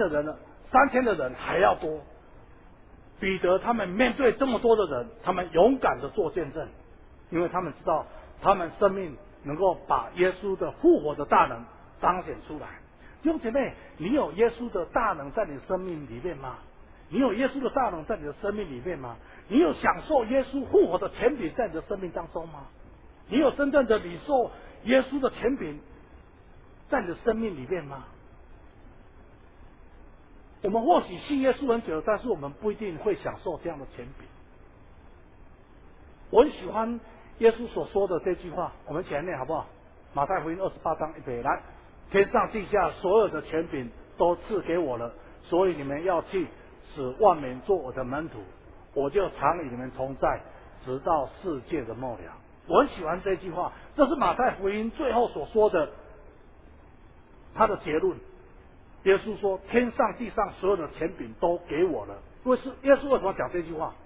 3000的人还要多。彼得他们面对这么多的人，他们勇敢的做见证，因为他们知道他们生命能够把耶稣的复活的大能彰显出来。弟兄姐妹，你有耶稣的大能在你生命里面吗？你有耶稣的大能在你的生命里面吗？你有享受耶稣复活的权柄在你的生命当中吗？你有真正的领受耶稣的权柄在你的生命里面吗？我们或许信耶稣很久，但是我们不一定会享受这样的权柄。我很喜欢耶稣所说的这句话，我们一起来念好不好？马太福音28章1节，来，天上地下所有的权柄都赐给我了，所以你们要去，使万民做我的门徒，我就常与你们同在，直到世界的末了。我很喜欢这句话，这是马太福音最后所说的他的结论。耶稣说：“天上地上所有的权柄都给我了。”耶稣为什么讲这句话？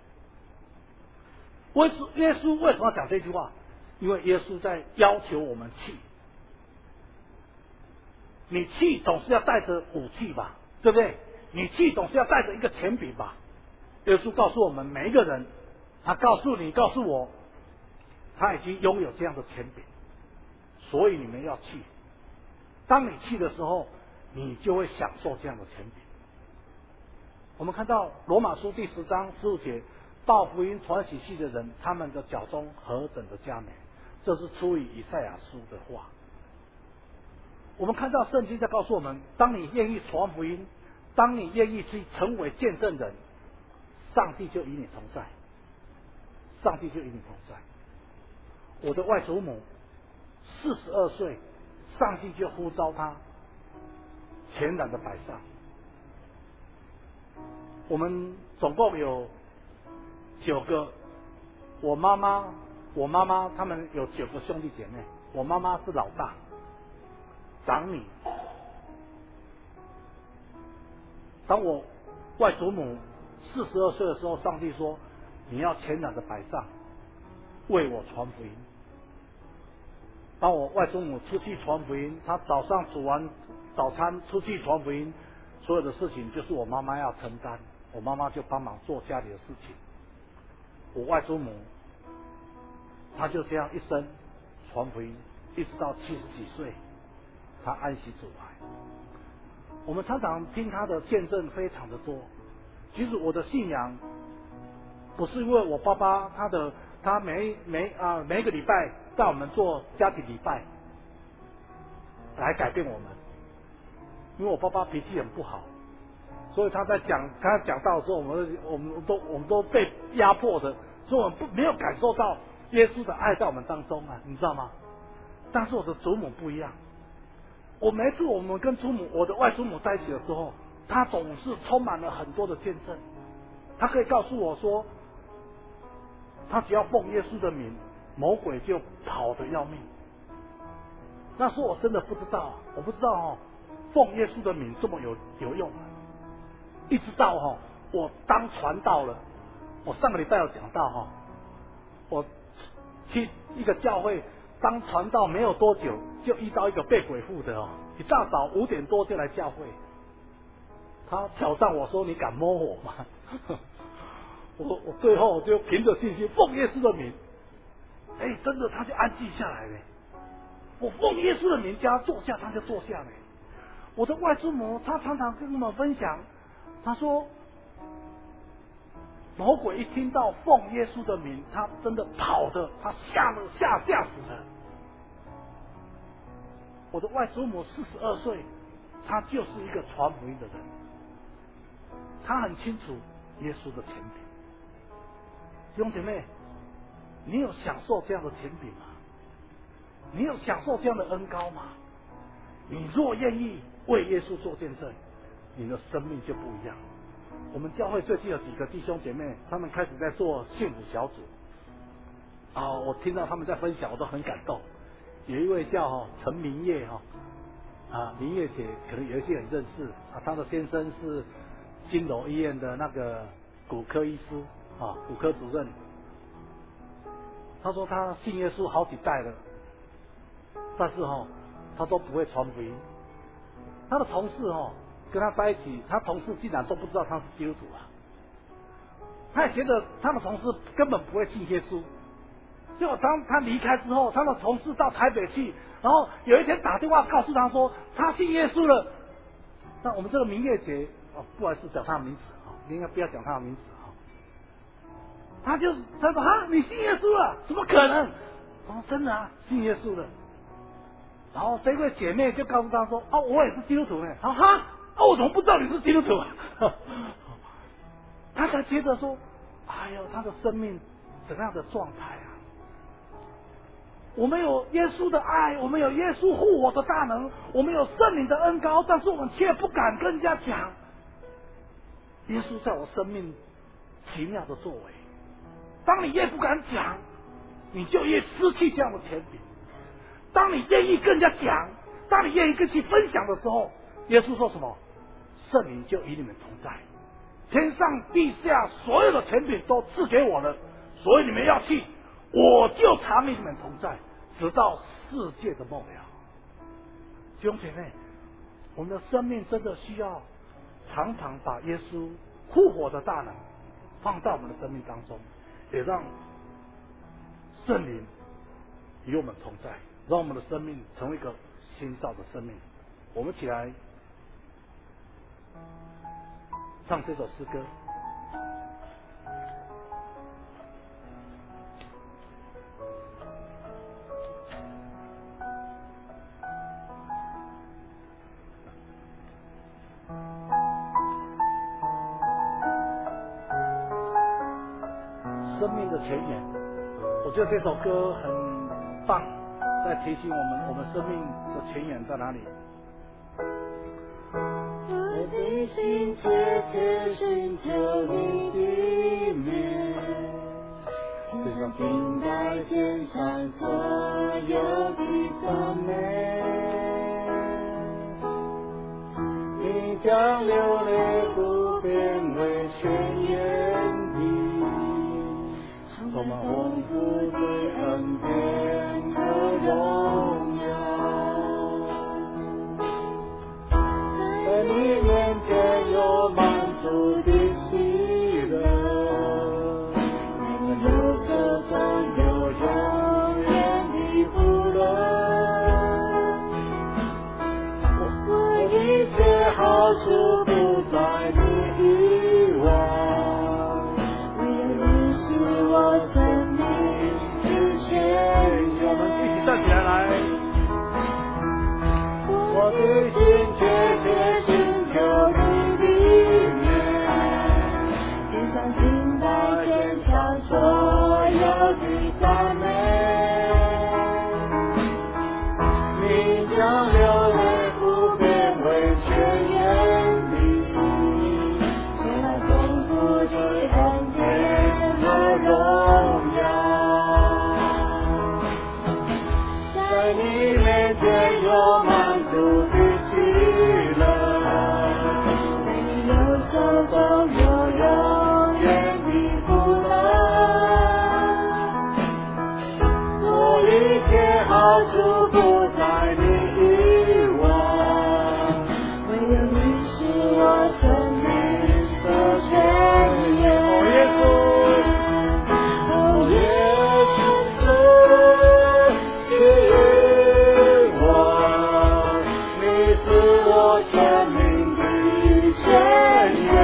耶稣为什么要讲这句话？因为耶稣在要求我们去。你去总是要带着武器吧，对不对？你去总是要带着一个权柄吧。耶稣告诉我们每一个人，他告诉你，告诉我，他已经拥有这样的权柄，所以你们要去。当你去的时候，你就会享受这样的权柄。我们看到罗马书第10章15节，报福音传喜信的人，他们的脚中何等的佳美，这是出于以赛亚书的话。我们看到圣经在告诉我们，当你愿意传福音，当你愿意去成为见证人，上帝就与你同在，上帝就与你同在。我的外祖母42岁，上帝就呼召她全然的摆上。我们总共有9个，我妈妈他们有9个兄弟姐妹，我妈妈是老大，长女。当我外祖母42岁的时候，上帝说：“你要全然的摆上，为我传福音。”当我外祖母出去传福音，她早上煮完早餐出去传福音，所有的事情就是我妈妈要承担，我妈妈就帮忙做家里的事情。我外祖母她就这样一生传福音，一直到70几岁，她安息主怀。我们常常听她的见证非常的多。其实我的信仰不是因为我爸爸他每一个礼拜带我们做家庭礼拜来改变我们，因为我爸爸脾气很不好， 所以他讲道的时候，我们都被压迫的，所以我们没有感受到耶稣的爱在我们当中啊，你知道吗？但是我的祖母不一样，每一次我们跟我的外祖母在一起的时候，她总是充满了很多的见证。她可以告诉我说，她只要奉耶稣的名，魔鬼就跑得要命。那时候我真的不知道，我不知道奉耶稣的名这么有用啊！一直到我当传道了，我上个礼拜有讲到我去一个教会当传道没有多久，就遇到一个被鬼附的一大早5点多就来教会，他挑战我说：“你敢摸我吗？”我最后就凭着信心奉耶稣的名，真的他就安静下来了。我奉耶稣的名叫他坐下，他就坐下了。我的外祖母她常常跟我们分享，她说魔鬼一听到奉耶稣的名，他真的跑的，他吓死了。我的外祖母42岁，她就是一个传福音的人，她很清楚耶稣的权柄。弟兄姐妹，你有享受这样的权柄吗？你有享受这样的恩膏吗？你若愿意为耶稣做见证，你的生命就不一样。我们教会最近有几个弟兄姐妹，他们开始在做幸福小组我听到他们在分享，我都很感动。有一位叫陈明业明业姐可能有一些人认识她的先生是金楼医院的那个骨科医师骨科主任。他说他信耶稣好几代了，但是他都不会传福音。他的同事跟他在一起，他同事竟然都不知道他是基督徒啊！他也觉得他的同事根本不会信耶稣。结果当他离开之后，他的同事到台北去，然后有一天打电话告诉他说他信耶稣了。那我们这个明月姐不好意思讲他的名字你应该不要讲他的名字他说你信耶稣了？怎么可能？我说真的啊，信耶稣了。然后这位姐妹就告诉他说我也是基督徒呢。我怎么不知道你是基督徒他才觉得说他的生命怎样的状态啊？我们有耶稣的爱，我们有耶稣护我的大能，我们有圣灵的恩膏，但是我们却不敢跟人家讲耶稣在我生命奇妙的作为。当你越不敢讲，你就越失去这样的权柄。当你愿意跟人家讲，当你愿意跟去分享的时候，耶稣说什么？圣灵就与你们同在，天上地下所有的权柄都赐给我了，所以你们要去，我就常与你们同在，直到世界的末了。弟兄姐妹，我们的生命真的需要常常把耶稣复活的大能放到我们的生命当中，也让圣灵与我们同在，让我们的生命成为一个新造的生命。我们起来唱这首诗歌。生命的前沿，我觉得这首歌很棒，在提醒我们生命的前沿在哪里。 我的心切切寻求你的面，献上敬拜，献上所有的赞美。你将流泪不变为泉源地，充满丰富的恩典和荣耀。在你面前有满足的喜乐，你的右手中有永远的福乐。我一切好处不在你以外，唯有你是我生命之泉源。 我们一起站起来， 我的心切切寻求你的我生命的泉源。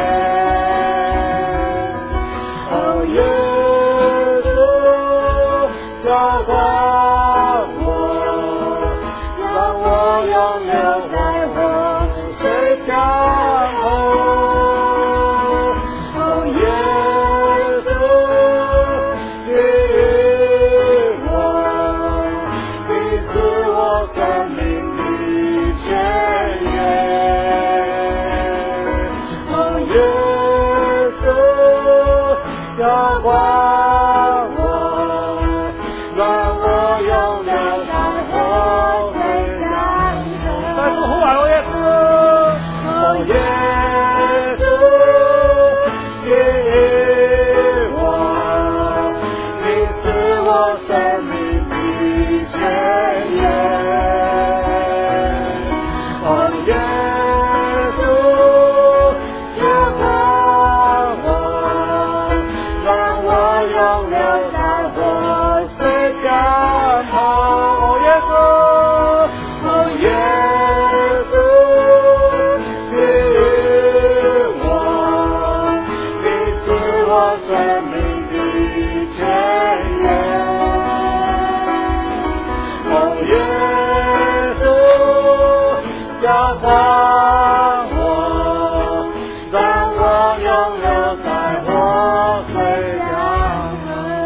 哦，耶稣浇灌我，让我永留在活水江河。哦，耶稣给予我，你是我生命的泉源。哦，耶稣浇灌我，让我永留在活水江河。 再次呼喊哦，耶稣！ 哦，耶稣给予我，你是我生命的泉源。哦，耶稣浇灌我，让我永留在活水江河。哦，耶稣，哦，耶稣给予我，你是我生命的泉源。哦，耶稣浇灌我，让我永留在活水江河。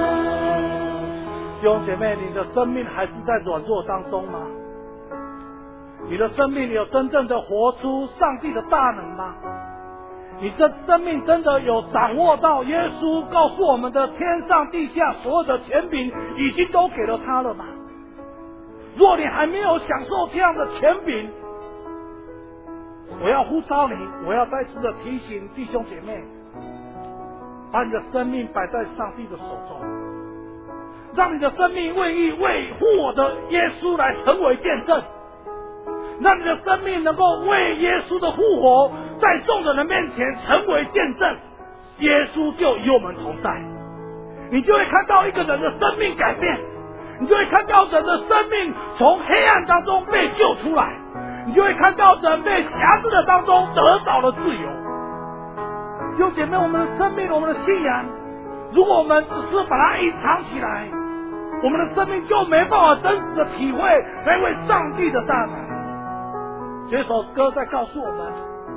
弟兄姐妹，你的生命还是在软弱当中吗？你的生命有真正的活出上帝的大能吗？你这生命真的有掌握到耶稣告诉我们的天上地下所有的权柄已经都给了他了吗？若你还没有享受这样的权柄，我要呼召你，我要再次的提醒弟兄姐妹，把你的生命摆在上帝的手中，让你的生命为复活的耶稣来成为见证，让你的生命能够为耶稣的复活在众人的面前成为见证，耶稣就与我们同在。你就会看到一个人的生命改变，你就会看到人的生命从黑暗当中被救出来，你就会看到人被辖制的当中得到了自由。弟兄姐妹，我们的生命，我们的信仰，如果我们只是把它隐藏起来，我们的生命就没办法真实的体会那位上帝的大能。这首歌在告诉我们，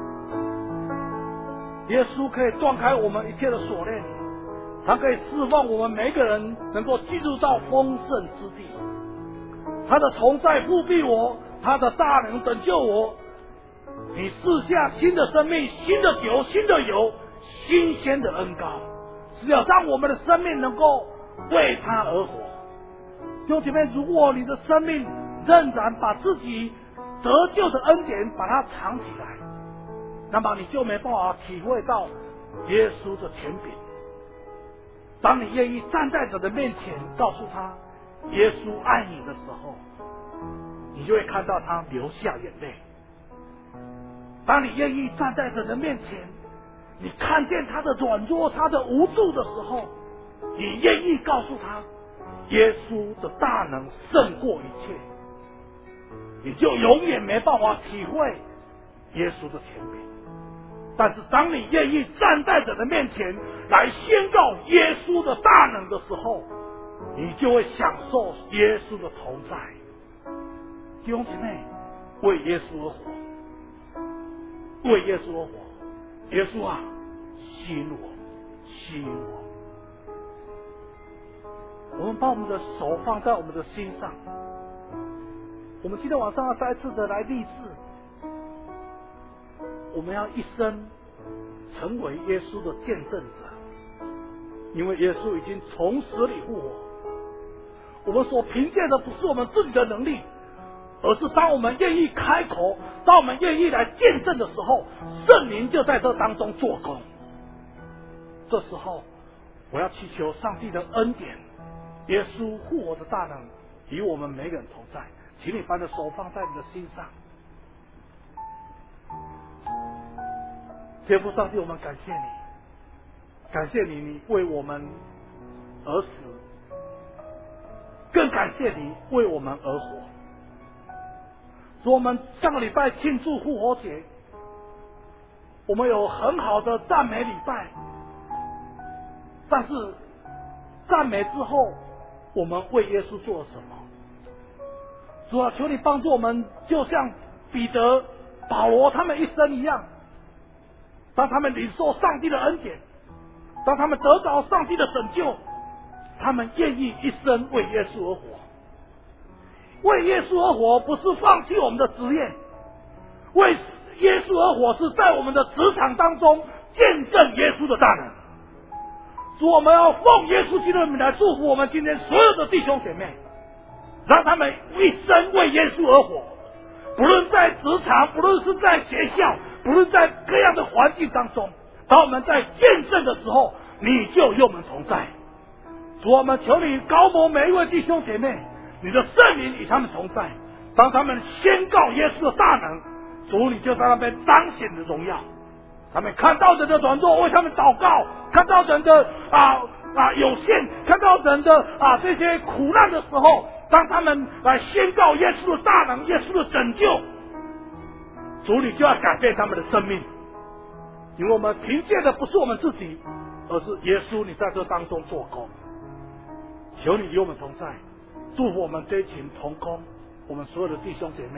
耶稣可以断开我们一切的锁链，他可以释放我们每一个人能够进入到丰盛之地。他的同在复庇我，他的大能拯救我。你赐下新的生命，新的酒，新的油，新鲜的恩膏，是要让我们的生命能够为他而活。弟兄姐妹，如果你的生命仍然把自己得救的恩典把它藏起来，那么你就没办法体会到耶稣的权柄。当你愿意站在人的面前告诉他耶稣爱你的时候，你就会看到他流下眼泪。当你愿意站在人的面前，你看见他的软弱，他的无助的时候，你愿意告诉他耶稣的大能胜过一切，你就永远没办法体会耶稣的权柄。但是当你愿意站在人的面前来宣告耶稣的大能的时候，你就会享受耶稣的同在。弟兄姐妹，为耶稣而活，为耶稣而活。耶稣啊，吸引我，吸引我。我们把我们的手放在我们的心上，我们今天晚上要再次的来立志，我们要一生成为耶稣的见证者，因为耶稣已经从死里复活。我们所凭借的不是我们自己的能力，而是当我们愿意开口，当我们愿意来见证的时候，圣灵就在这当中做工。这时候我要祈求上帝的恩典，耶稣复活的大能与我们每个人同在。请你把你的手放在你的心上。天父上帝，我们感谢你，感谢你，你为我们而死，更感谢你为我们而活。 主，我们上个礼拜庆祝复活节，我们有很好的赞美礼拜，但是赞美之后，我们为耶稣做了什么？主啊，求你帮助我们，就像彼得、保罗他们一生一样，当他们领受上帝的恩典，当他们得到上帝的拯救，他们愿意一生为耶稣而活。为耶稣而活，不是放弃我们的职业，为耶稣而活，是在我们的职场当中见证耶稣的大能。主，我们要奉耶稣基督的名来祝福我们今天所有的弟兄姐妹，让他们一生为耶稣而活，不论在职场，不论是在学校，不论在各样的环境当中，当我们在见证的时候，你就与我们同在。主，我们求你高摩每一位弟兄姐妹，你的圣灵与他们同在，当他们宣告耶稣的大能，主，你就在那边彰显的荣耀。他们看到人的软弱，为他们祷告；看到人的有限，看到人的这些苦难的时候，当他们来宣告耶稣的大能、耶稣的拯救，主，你就要改变他们的生命。因为我们凭借的不是我们自己，而是耶稣你在这当中做工。求你与我们同在，祝福我们这一群同工，我们所有的弟兄姐妹，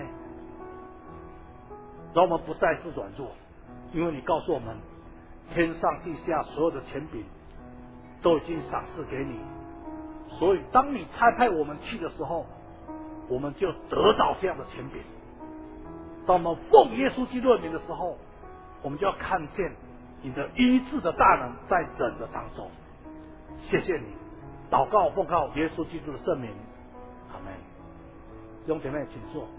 让我们不再是软弱。因为你告诉我们，天上地下所有的权柄都已经赏赐给你，所以当你差派我们去的时候，我们就得到这样的权柄。当我们奉耶稣基督的名的时候，我们就要看见你的医治的大能在人的当中。谢谢你，祷告奉靠耶稣基督的圣名，阿们。弟兄姐妹请坐。